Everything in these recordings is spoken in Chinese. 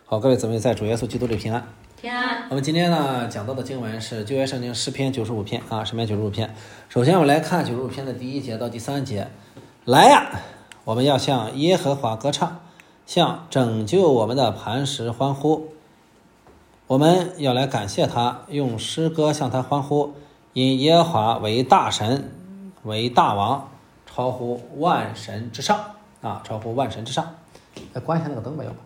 好，各位姊妹在主耶稣基督里平安。 平安。 我们今天呢讲到的经文是旧约圣经诗篇95篇啊，诗篇95篇。首先我们来看95篇的第1节到第3节。来呀，我们要向耶和华歌唱，向拯救我们的磐石欢呼。我们要来感谢他，用诗歌向他欢呼，因耶和华为大神，为大王，超乎万神之上啊，超乎万神之上。关一下那个灯吧，要不。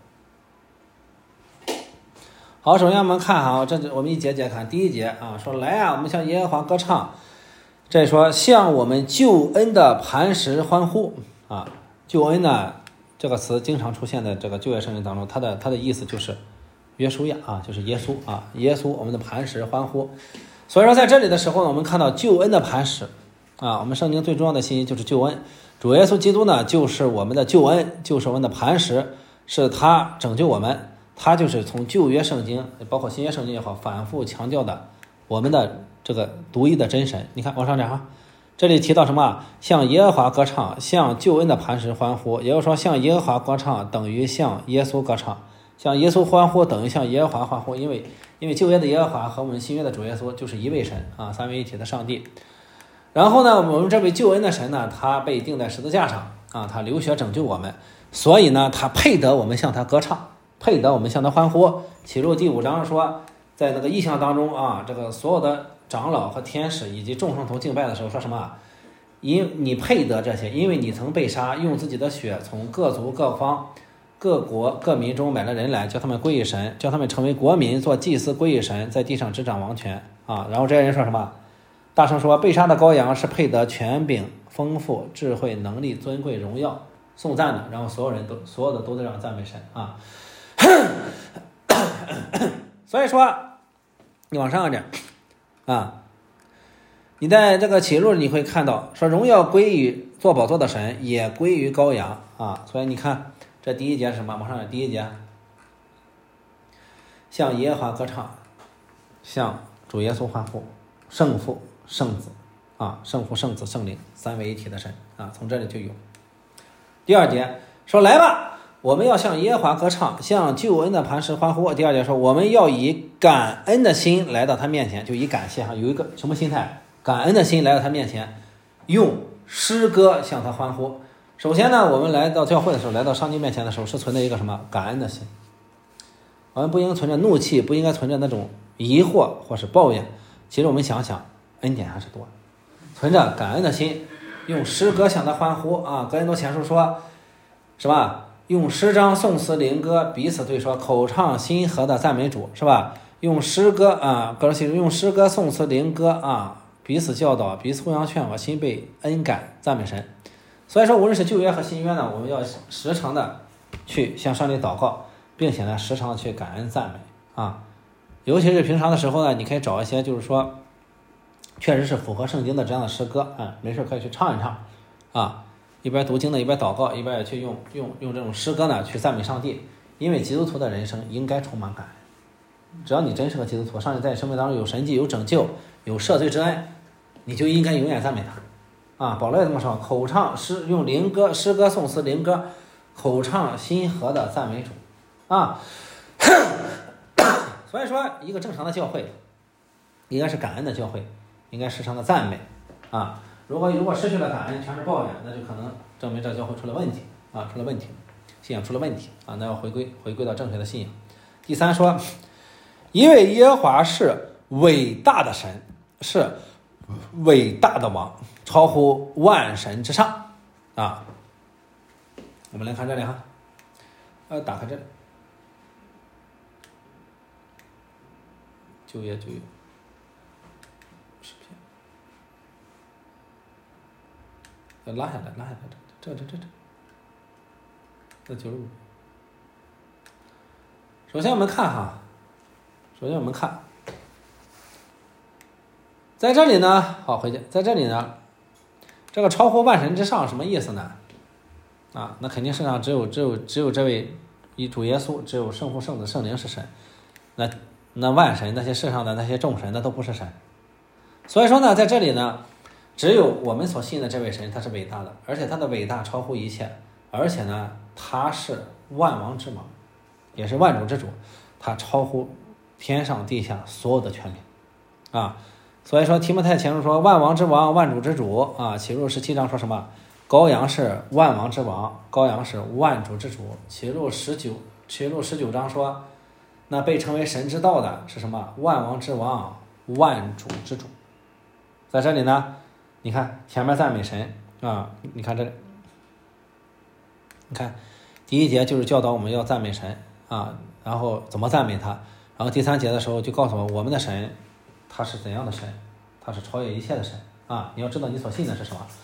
好，首先我们看哈，这我们一节节看。第1节啊，说来啊，我们向耶和华歌唱。这说向我们救恩的磐石欢呼啊。救恩呢这个词经常出现在这个旧约圣经当中，它的意思就是约书亚啊，就是耶稣啊，耶稣我们的磐石欢呼。所以说在这里的时候呢，我们看到救恩的磐石啊，我们圣经最重要的信息就是救恩。主耶稣基督呢就是我们的救恩，就是我们的磐石，是他拯救我们。他就是从旧约圣经包括新约圣经也好，反复强调的我们的这个独一的真神。你看往上讲哈，这里提到什么？向耶和华歌唱，向救恩的磐石欢呼。也就是说，向耶和华歌唱等于向耶稣歌唱，向耶稣欢呼等于向耶和华欢呼。因为旧约的耶和华和我们新约的主耶稣就是一位神啊，三位一体的上帝。然后呢，我们这位救恩的神呢，他被钉在十字架上啊，他流血拯救我们，所以呢，他配得我们向他歌唱，配得我们向他欢呼。启示第5章说，在那个异象当中啊，这个所有的长老和天使以及众圣徒敬拜的时候说什么？因你配得这些，因为你曾被杀，用自己的血从各族各方各国各民中买了人来，叫他们归于神，叫他们成为国民，做祭司归于神，在地上执掌王权啊。然后这些人说什么？大声说，被杀的羔羊是配得权柄、丰富、智慧、能力、尊贵、荣耀、颂赞的。然后所有的都在让赞美神啊。所以说你往上点啊，你在这个启示录你会看到说，荣耀归于坐宝座的神，也归于羔羊啊。所以你看这第1节是什么？往上点，第1节向耶和华歌唱，向主耶稣欢呼，圣父圣子啊，圣父圣子圣灵三位一体的神啊，从这里就有。第2节说，来吧，我们要向耶和华歌唱，向救恩的磐石欢呼。第2节说，我们要以感恩的心来到他面前，就以感谢哈，有一个什么心态？感恩的心来到他面前，用诗歌向他欢呼。首先呢，我们来到教会的时候，来到上帝面前的时候，是存着一个什么？感恩的心。我们不应该存着怒气，不应该存着那种疑惑或是抱怨。其实我们想想，恩典还是多，存着感恩的心，用诗歌向他欢呼啊。哥林多前书说是吧？用诗章、颂词、灵歌彼此对说，口唱心和的赞美主，是吧？用诗歌啊，用诗歌、颂词、灵歌啊，彼此教导，彼此互相劝和，心被恩感，赞美神。所以说，无论是旧约和新约呢，我们要时常的去向上帝祷告，并且呢，时常的去感恩赞美啊。尤其是平常的时候呢，你可以找一些就是说确实是符合圣经的这样的诗歌啊，没事可以去唱一唱啊。一边读经呢，一边祷告，一边也去用这种诗歌呢去赞美上帝。因为基督徒的人生应该充满感恩。只要你真是个基督徒，上帝在你生命当中有神迹、有拯救、有赦罪之恩，你就应该永远赞美他啊。保罗也这么说，口唱诗，用灵歌、诗歌、颂词、灵歌，口唱心和的赞美主啊。所以说，一个正常的教会应该是感恩的教会，应该时常的赞美啊。如果失去了感恩，全是抱怨，那就可能证明这教会出了问题啊，出了问题，信仰出了问题啊，那要回归到正确的信仰。第3说，因为耶和华是伟大的神，是伟大的王，超乎万神之上啊。我们来看这里哈，打开这里，旧约诗篇。要拉下来，这95。首先我们看，在这里呢，好回去，在这里呢，这个超乎万神之上什么意思呢？啊，那肯定世上只有这位以主耶稣，只有圣父、圣子、圣灵是神，那万神那些世上的那些众神那都不是神。所以说呢，在这里呢，只有我们所信的这位神，他是伟大的，而且他的伟大超乎一切，而且呢，他是万王之王也是万主之主，他超乎天上地下所有的权柄啊。所以说提摩太前书说万王之王，万主之主啊。启示录17章说什么？羔羊是万王之王，羔羊是万主之主。启示录19章说，那被称为神之道的是什么？万王之王，万主之主。在这里呢，你看前面赞美神啊，你看这里，你看第1节就是教导我们要赞美神啊，然后怎么赞美他，然后第3节的时候就告诉我们的神他是怎样的神，他是超越一切的神啊！你要知道你所信的是什么。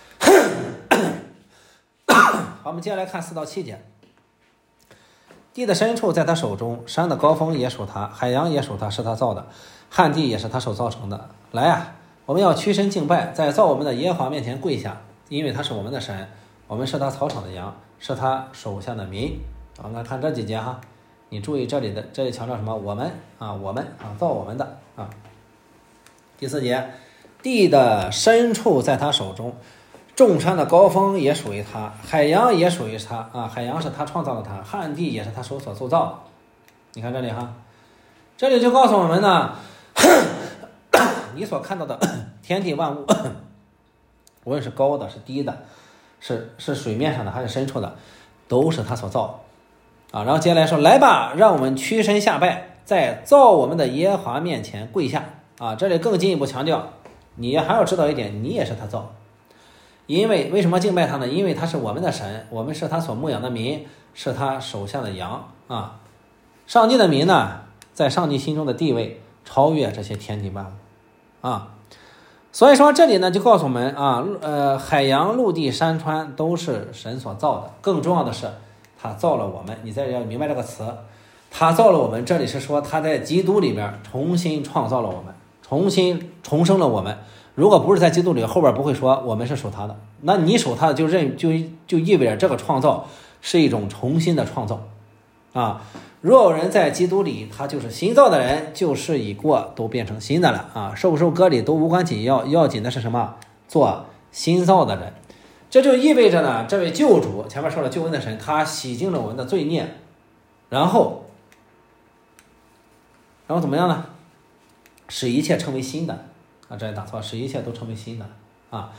好，我们接下来看4到7节。地的深处在他手中，山的高峰也属他，海洋也属他，是他造的，旱地也是他手造成的。来呀，我们要屈身敬拜，在造我们的耶和华面前跪下，因为他是我们的神，我们是他草场的羊，是他手下的民。我们来看这几节哈，你注意这里强调什么？我们啊，造我们的啊。第4节，地的深处在他手中，众山的高峰也属于他，海洋也属于他啊，海洋是他创造的他，旱地也是他手所塑造的。你看这里哈，这里就告诉我们呢，你所看到的天地万物，无论是高的是低的，是水面上的还是深处的，都是他所造的啊。然后接下来说，来吧，让我们屈身下拜，在造我们的耶和华面前跪下啊。这里更进一步强调，你还要知道一点，你也是他造的。因为什么敬拜他呢？因为他是我们的神，我们是他所牧养的民，是他手下的羊啊。上帝的民呢，在上帝心中的地位超越这些天地万物啊。所以说这里呢就告诉我们啊，海洋、陆地、山川都是神所造的。更重要的是，他造了我们。你在这要明白这个词，他造了我们，这里是说他在基督里边重新创造了我们，重生了我们。如果不是在基督里，后边不会说我们是属他的。那你属他的就意味着这个创造是一种重新的创造啊。若有人在基督里，他就是新造的人，旧事已过，都变成新的了啊。受不受割礼都无关紧要，要紧的是什么？做新造的人。这就意味着呢，这位救主前面说了救恩的神，他洗净了我们的罪孽，然后怎么样呢？使一切成为新的啊！这里打错，使一切都成为新的啊。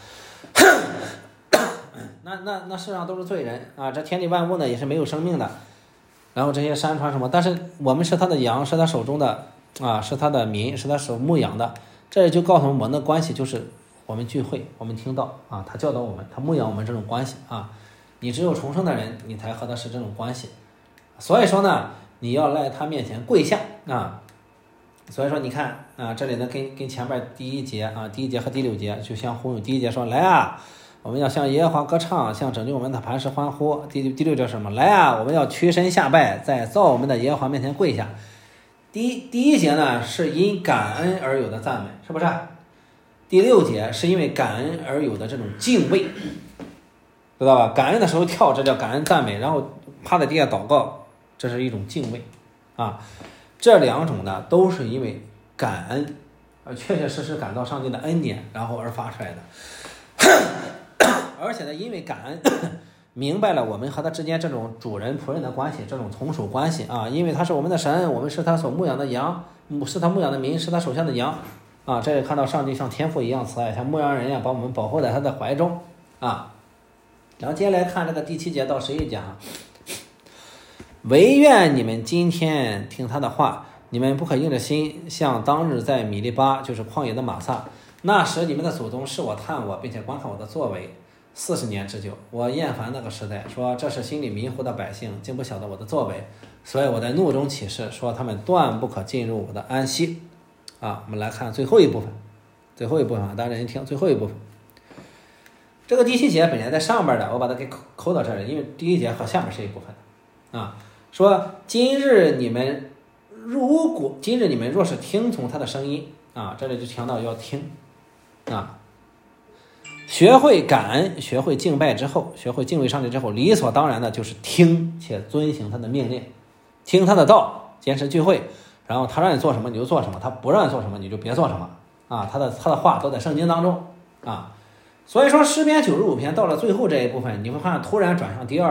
那世上都是罪人啊，这天地万物呢也是没有生命的。然后这些山川什么，但是我们是他的羊，是他手中的啊，是他的民，是他手牧养的。这就告诉我们的关系就是我们聚会，我们听到啊，他教导我们，他牧养我们这种关系啊。你只有重生的人，你才和他是这种关系。所以说呢，你要来他面前跪下啊。所以说你看啊，这里呢跟前面第1节啊，第1节和第6节就相呼应。第1节说来啊，我们要向耶和华歌唱，向拯救我们的磐石欢呼。第6节是什么？来啊，我们要屈身下拜，在造我们的耶和华面前跪下。第1节呢是因感恩而有的赞美，是不是？第6节是因为感恩而有的这种敬畏，知道吧？感恩的时候跳，这叫感恩赞美，然后趴在地下祷告，这是一种敬畏啊。这2种呢都是因为感恩，确确实实感到上帝的恩典，然后而发出来的。而且呢，因为感恩，明白了我们和他之间这种主人仆人的关系，这种从属关系啊。因为他是我们的神，我们是他所牧养的羊，是他牧养的民，是他手下的羊啊。这里看到上帝像天父一样慈爱，像牧羊人一样把我们保护在他的怀中啊。然后接下来看这个第7节到11节啊。唯愿你们今天听他的话，你们不可硬着心，像当日在米利巴，就是旷野的玛撒。那时你们的祖宗是我探我，并且观看我的作为40年之久。我厌烦那个时代，说这是心里迷糊的百姓，竟不晓得我的作为。所以我在怒中起誓，说他们断不可进入我的安息。啊，我们来看最后一部分啊，大家认真听最后一部分。这个第7节本来在上边的，我把它给抠到这里，因为第1节和下面是一部分啊。说今日你们若是听从他的声音啊，这里就强调要听啊，学会感恩，学会敬拜之后，学会敬畏上帝之后，理所当然的就是听且遵行他的命令，听他的道，坚持聚会，然后他让你做什么你就做什么，他不让你做什么你就别做什么啊。他的话都在圣经当中啊。所以说诗篇95篇到了最后这一部分，你会发现突然转向第2人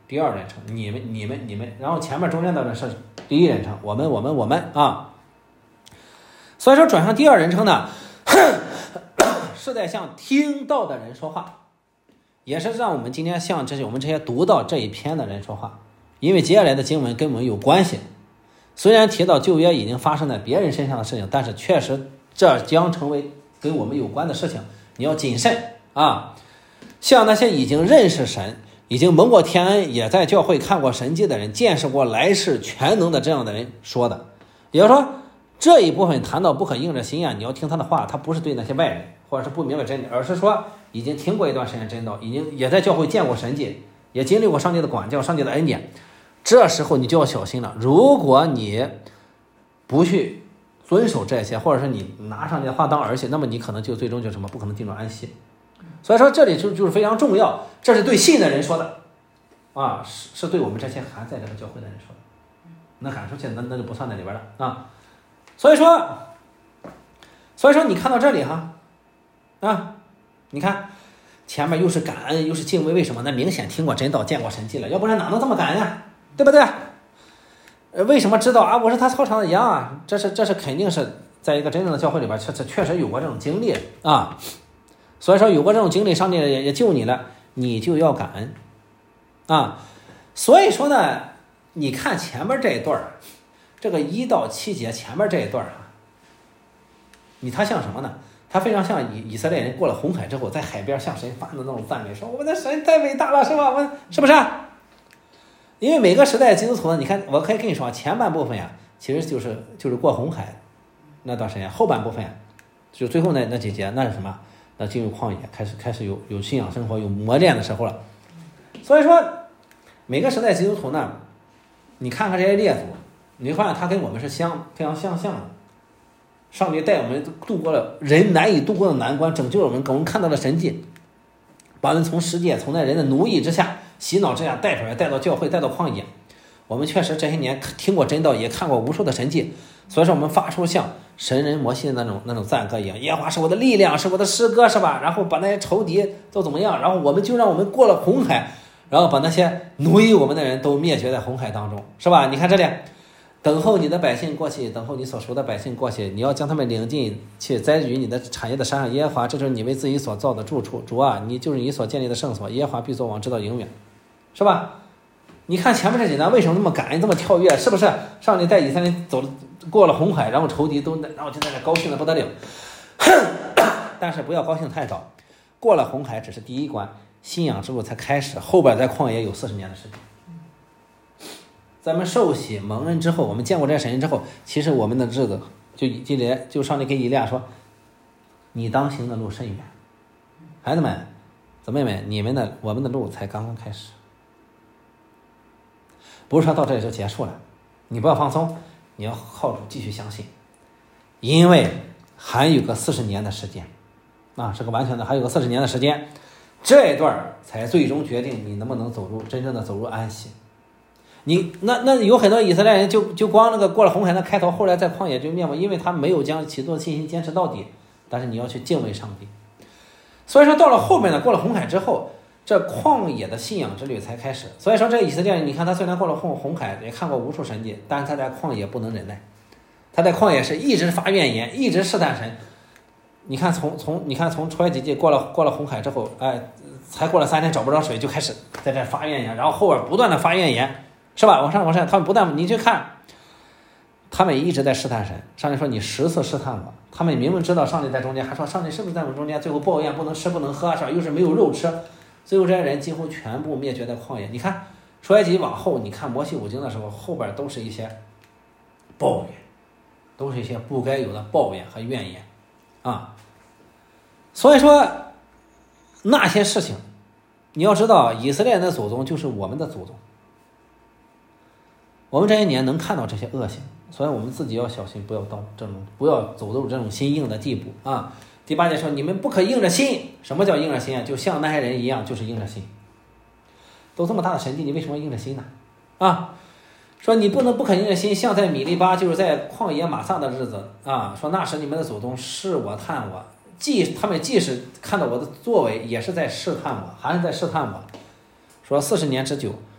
第二人称，你们，然后前面中间的是第一人称，我们啊。所以说转向第二人称呢，是在向听到的人说话，也是让我们今天向我们这些读到这一篇的人说话，因为接下来的经文跟我们有关系。虽然提到旧约已经发生在别人身上的事情，但是确实这将成为跟我们有关的事情，你要谨慎啊。像那些已经认识神，已经蒙过天恩，也在教会看过神迹的人，见识过来世全能的这样的人说的。也就是说，这一部分谈到不可硬着心啊，你要听他的话，他不是对那些外人或者是不明白真理，而是说已经听过一段时间真道，已经也在教会见过神迹，也经历过上帝的管教、上帝的恩典。这时候你就要小心了，如果你不去遵守这些，或者是你拿上帝的话当儿戏，那么你可能就最终就什么不可能进入安息。所以说这里就是非常重要，这是对信的人说的啊，是对我们这些还在这个教会的人说的，那喊出去那就不算在里边了啊。所以说你看到这里哈啊，你看前面又是感恩又是敬畏，为什么？那明显听过真道见过神迹了，要不然哪能这么感恩呀？对不对？为什么知道啊？我是他操场的羊啊，这是肯定是在一个真正的教会里边，这确实有过这种经历啊。所以说有过这种经历，上帝也救你了，你就要感恩啊。所以说呢，你看前面这一段这个1到7节前面这一段它像什么呢？它非常像以色列人过了红海之后，在海边向神发的那种赞美，说我们的神太伟大了，是吧？是不是？因为每个时代基督徒呢，你看，我可以跟你说，前半部分呀，其实就是过红海那段时间，后半部分就最后那几节，那是什么？那进入旷野，开始有信仰生活，有磨练的时候了。所以说，每个时代基督徒呢，你看看这些列祖，你会发现他跟我们是非常相像的。上帝带我们度过了人难以度过的难关，拯救了我们，给我们看到了神迹，把我们从世界从那人的奴役之下、洗脑之下带出来，带到教会，带到旷野。我们确实这些年听过真道，也看过无数的神迹，所以说我们发出像神人摩西的那种赞歌一样，耶和华是我的力量，是我的诗歌，是吧？然后把那些仇敌都怎么样，然后让我们过了红海，然后把那些奴役我们的人都灭绝在红海当中，是吧？你看这里，等候你的百姓过去，等候你所属的百姓过去，你要将他们领进去，栽于你的产业的山上。耶和华，这就是你为自己所造的住处，主啊，你就是你所建立的圣所，耶和华必作王，直到永远，是吧？你看前面这几段为什么那么感恩，这么跳跃？是不是上帝带以色列人过了红海，然后仇敌然后就在那高兴的不得了？但是不要高兴太早，过了红海只是第一关，信仰之路才开始，后边在旷野有40年的时间。咱们受洗蒙恩之后，我们见过这神之后，其实我们的日子就上帝给以利亚说，你当行的路甚远，孩子们姊妹们，我们的路才刚刚开始，不是说到这里就结束了，你不要放松，你要靠主继续相信，因为还有个40年的时间啊，这个完全的还有个40年的时间，这一段才最终决定你能不能真正的走入安息。你那有很多以色列人就光那个过了红海那开头，后来在旷野就灭亡，因为他没有将起初的信心坚持到底。但是你要去敬畏上帝，所以说到了后面呢，过了红海之后，这旷野的信仰之旅才开始。所以说这以色列人，你看他虽然过了红海，也看过无数神迹，但是他在旷野不能忍耐，他在旷野是一直发怨言，一直试探神。你看从出埃及记过了红海之后，才过了3天找不着水，就开始在这发怨言，然后后边不断的发怨言。是吧？往上，他们不但你去看，他们一直在试探神。上帝说你10次试探我，他们明明知道上帝在中间，还说上帝是不是在我们中间？最后抱怨不能吃不能喝，是吧？又是没有肉吃，最后这些人几乎全部灭绝在旷野。你看出埃及往后，你看摩西五经的时候，后边都是一些抱怨，都是一些不该有的抱怨和怨言啊。所以说那些事情，你要知道，以色列人的祖宗就是我们的祖宗。我们这些年能看到这些恶行，所以我们自己要小心，不要走入这种心硬的地步啊。第8节说，你们不可硬着心。什么叫硬着心啊？就像那些人一样，就是硬着心。都这么大的神迹，你为什么硬着心呢？啊，说你不可硬着心，像在米利巴，就是在旷野玛撒的日子啊。说那时你们的祖宗试我探我，他们即使看到我的作为，也是在试探我，还是在试探我。说40年之久，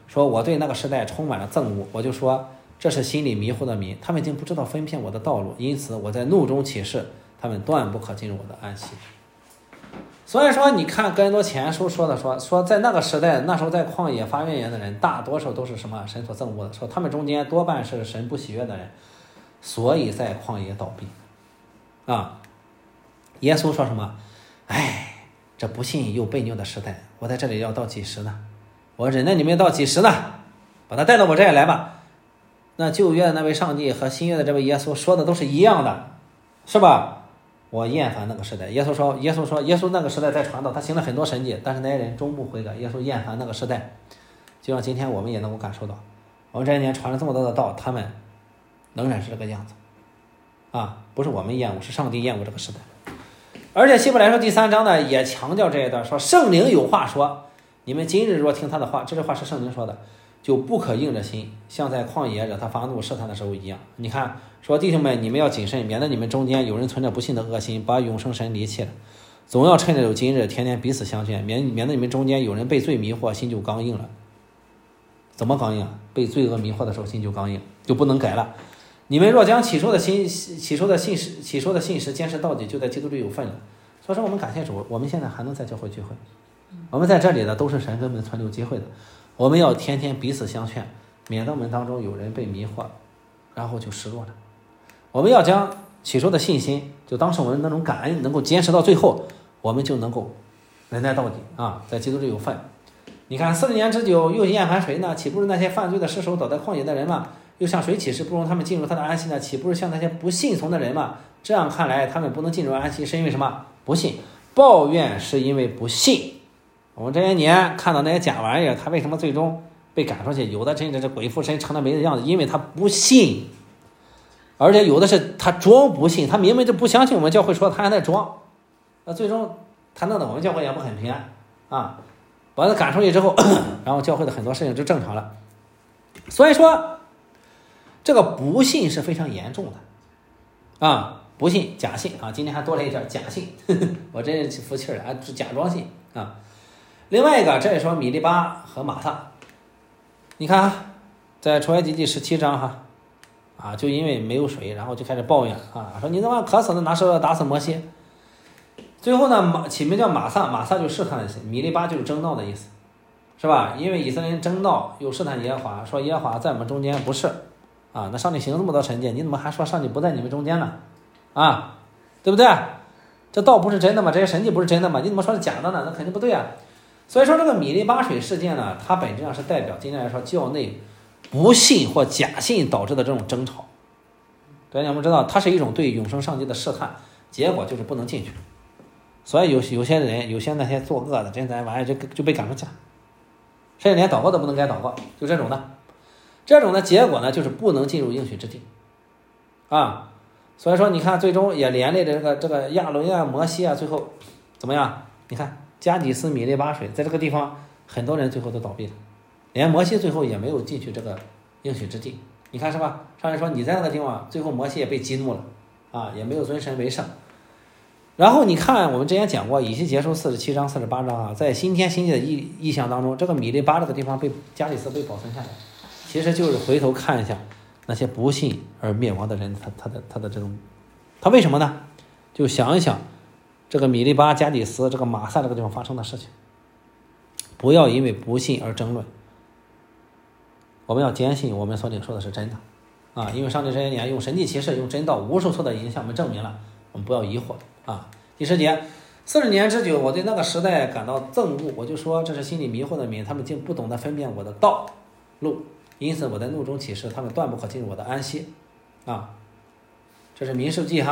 说我对那个时代充满了憎恶，我就说这是心里迷糊的民，他们已经不知道分辨我的道路，因此我在怒中起誓，他们断不可进入我的安息。所以说你看哥林多前书说的说在那个时代，那时候在旷野发怨言的人，大多数都是什么神所憎恶的，说他们中间多半是神不喜悦的人，所以在旷野倒闭啊。耶稣说什么？哎，这不信又悖逆的时代，我在这里要到几时呢？我忍耐你们到几时呢？把他带到我这里来吧。那旧约的那位上帝和新约的这位耶稣说的都是一样的，是吧？我厌烦那个时代。耶稣那个时代在传道，他行了很多神迹，但是那些人终不悔改。耶稣厌烦那个时代，就像今天我们也能够感受到，我们这些年传了这么多的道，他们仍然是这个样子啊！不是我们厌恶，是上帝厌恶这个时代。而且希伯来书第3章呢，也强调这一段，说圣灵有话说，你们今日若听他的话，这句话是圣灵说的，就不可硬着心，像在旷野惹他发怒试探的时候一样。你看，说弟兄们，你们要谨慎，免得你们中间有人存着不信的恶心，把永生神离弃了。总要趁着有今日，天天彼此相劝，免得你们中间有人被罪迷惑，心就刚硬了。怎么刚硬？被罪恶迷惑的时候，心就刚硬，就不能改了。你们若将起初的信实坚持到底，就在基督里有份了。所以说我们感谢主，我们现在还能在教会聚会，我们在这里的都是神给我们存留机会的。我们要天天彼此相劝，免得我们当中有人被迷惑，然后就失落了。我们要将起初的信心，就当时我们那种感恩能够坚持到最后，我们就能够忍耐到底啊，在基督里有份。你看40年之久，又厌烦谁呢？岂不是那些犯罪的尸首倒在旷野的人吗？又向谁起誓不容他们进入他的安息呢？岂不是像那些不信从的人吗？这样看来，他们不能进入安息，是因为什么？不信。抱怨是因为不信。我们这些年看到那些假玩意儿，他为什么最终被赶出去？有的真的是鬼附身成了没的样子，因为他不信。而且有的是他装不信，他明明就不相信我们教会说，他还在装。那最终他弄得我们教会也不很平安啊。把他赶出去之后，然后教会的很多事情就正常了。所以说这个不信是非常严重的啊，不信假信啊，今天还多了一点假信，我真是服气了啊，假装信啊。另外一个，这也说米利巴和马撒，你看在出埃及记17章啊，就因为没有水，然后就开始抱怨啊，说你他妈渴死了，拿石头打死摩西。最后呢，起名叫马撒，马撒就试探的意思，米利巴就是争闹的意思，是吧？因为以色列人争闹又试探耶和华，说耶和华在我们中间不是啊，那上帝行这么多神迹，你怎么还说上帝不在你们中间呢？啊，对不对？这道不是真的吗？这些神迹不是真的吗？你怎么说是假的呢？那肯定不对啊。所以说这个米利巴水事件呢，它本质上是代表今天来说教内不信或假信导致的这种争吵。对，你们知道，它是一种对永生上帝的试探，结果就是不能进去。所以有些人，有些那些作恶的，真咱玩意就被赶出去了，甚至连祷告都不能该祷告，就这种的。这种的结果呢，就是不能进入应许之地啊。所以说你看最终也连累的这个亚伦啊、摩西啊，最后怎么样？你看加底斯、米利巴水在这个地方很多人最后都倒闭了，连摩西最后也没有进去这个应许之地，你看是吧？上面说你在那个地方，最后摩西也被激怒了啊，也没有尊神为圣。然后你看我们之前讲过以西结书47章48章啊，在新天新地的意象当中，这个米利巴这个地方被加里斯被保存下来，其实就是回头看一下那些不信而灭亡的人，他的这种，他为什么呢？就想一想这个米利巴、加底斯、这个马撒这个地方发生的事情，不要因为不信而争论，我们要坚信我们所领受的是真的啊！因为上帝这些年用神迹奇事、用真道无数次的影响我们证明了，我们不要疑惑啊。第10节，40年之久，我对那个时代感到憎恶，我就说这是心里迷惑的民，他们竟不懂得分辨我的道路，因此我在怒中起誓，他们断不可进入我的安息啊。这是民数记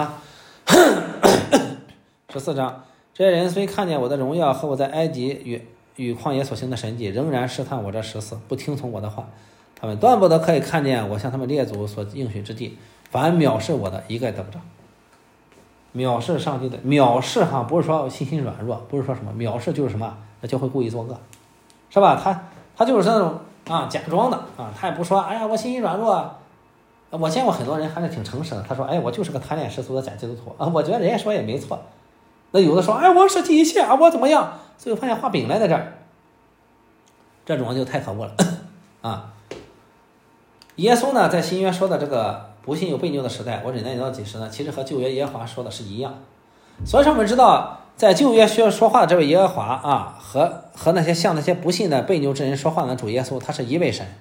14章，这些人虽看见我的荣耀和我在埃及与旷野所行的神迹，仍然试探我这14，不听从我的话，他们断不得可以看见我向他们列祖所应许之地，凡藐视我的一概得不着。藐视上帝的藐视不是说信心软弱，不是说什么藐视，就是什么那就会故意作恶，是吧？他就是那种假装的啊，他也不说哎呀我信心软弱。我见过很多人还是挺诚实的，他说哎我就是个贪恋世俗的假基督徒啊，我觉得人家说也没错。那有的说哎我舍弃一切啊，我怎么样，最后发现画饼来在这儿，这种就太可恶了啊。耶稣呢，在新约说的这个不信有悖逆的时代，我忍耐你到几时呢？其实和旧约耶和华说的是一样。所以说我们知道，在旧约需要说话的这位耶和华啊，和那些向那些不信的悖逆之人说话的主耶稣，他是一位神。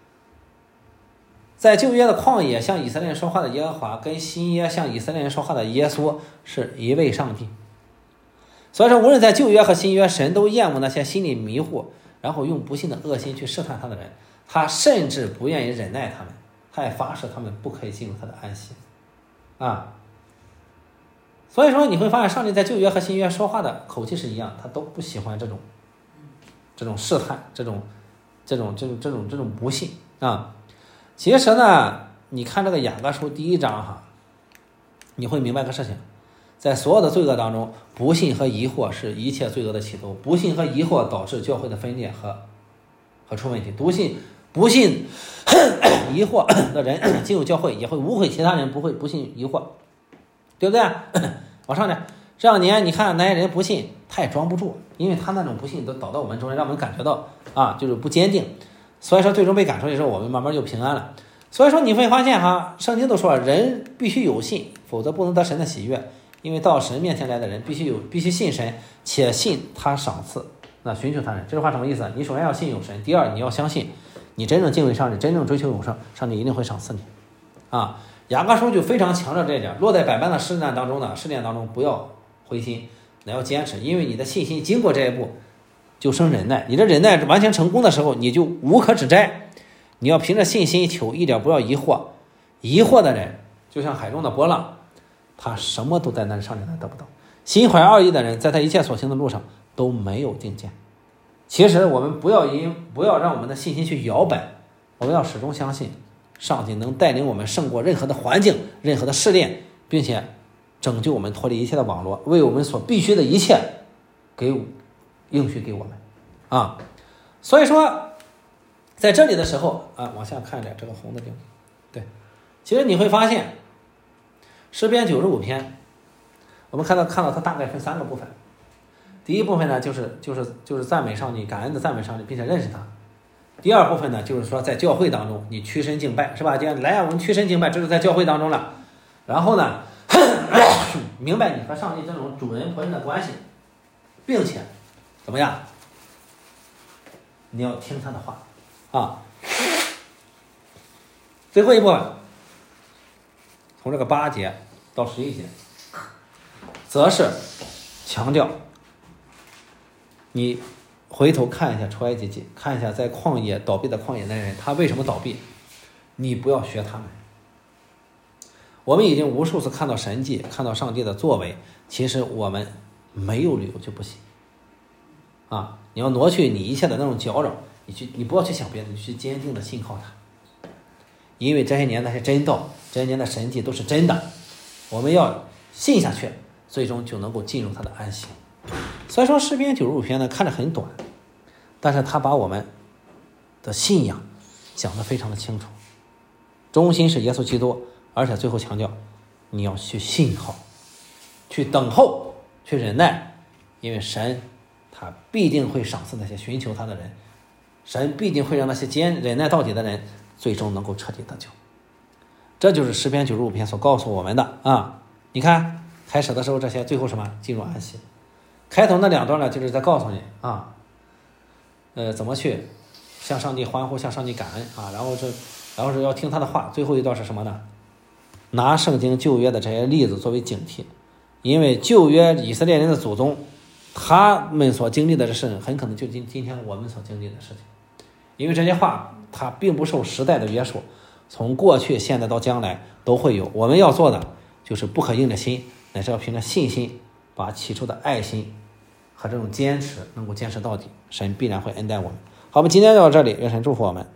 在旧约的旷野向以色列人说话的耶和华，跟新约向以色列人说话的耶稣是一位上帝。所以说，无论在旧约和新约，神都厌恶那些心里迷糊，然后用不信的恶心去试探他的人。他甚至不愿意忍耐他们，他也发誓他们不可以进入他的安息啊。所以说你会发现，上帝在旧约和新约说话的口气是一样，他都不喜欢这种试探，这种不信啊。其实呢，你看这个雅各书第1章哈，你会明白个事情，在所有的罪恶当中，不信和疑惑是一切罪恶的起头。不信和疑惑导致教会的分裂和出问题。不信疑惑的人进入教会，也会污秽其他人不信疑惑，对不对？往上点，这两年你看那些人不信，他也装不住，因为他那种不信都导到我们中间，让我们感觉到啊，就是不坚定。所以说最终被赶出去之后，我们慢慢就平安了。所以说你会发现哈，圣经都说了，人必须有信，否则不能得神的喜悦。因为到神面前来的人必须信神，且信他赏赐，那寻求他人。这句话什么意思？你首先要信有神，第二你要相信你真正敬畏上帝，真正追求永生，上帝一定会赏赐你啊。雅各书就非常强调这一点，落在百般的试炼当中不要灰心，你要坚持，因为你的信心经过这一步就生忍耐，你的忍耐完全成功的时候，你就无可指摘。你要凭着信心求，一点不要疑惑的人就像海中的波浪，他什么都在那上面得不到。心怀二意的人，在他一切所行的路上都没有定见。其实我们不要让我们的信心去摇摆，我们要始终相信上帝能带领我们胜过任何的环境，任何的试炼，并且拯救我们脱离一切的网络，为我们所必须的一切应许给我们啊。所以说在这里的时候啊，往下看着这个红的地方，对，其实你会发现诗篇95篇，我们看到它大概分3个部分。第一部分呢，就是赞美上帝，感恩的赞美上帝，并且认识他。第二部分呢，就是说在教会当中你屈身敬拜，是吧？这样来啊，我们屈身敬拜，这是在教会当中了。然后呢，明白你和上帝这种主人仆人的关系，并且怎么样？你要听他的话啊。最后一部分，从这个8节到11节，则是强调你回头看一下出埃及记，看一下在旷野倒闭的旷野那人，他为什么倒闭？你不要学他们。我们已经无数次看到神迹，看到上帝的作为，其实我们没有理由就不行啊！你要挪去你一切的那种搅扰，你不要去想别的，你去坚定的信靠他，因为这些年那些真道，这些年的神迹都是真的，我们要信下去，最终就能够进入他的安息。所以说诗篇95篇呢，看着很短，但是他把我们的信仰讲得非常的清楚，中心是耶稣基督，而且最后强调你要去信靠，去等候，去忍耐，因为神他必定会赏赐那些寻求他的人，神必定会让那些忍耐到底的人最终能够彻底得救。这就是诗篇95篇所告诉我们的啊！你看开始的时候这些，最后什么？进入安息。开头那2段呢，就是在告诉你啊，怎么去向上帝欢呼，向上帝感恩啊，然后是要听他的话。最后一段是什么呢？拿圣经旧约的这些例子作为警惕，因为旧约以色列人的祖宗，他们所经历的事很可能就今天我们所经历的事情。因为这些话它并不受时代的约束，从过去现在到将来都会有。我们要做的就是不可硬着心，乃是要凭着信心，把起初的爱心和这种坚持能够坚持到底，神必然会恩待我们。好，我们今天就到这里，愿神祝福我们。